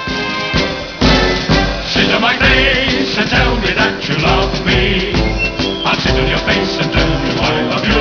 Sit on my face and tell me that you love me. I'll sit on your face and tell you I love you.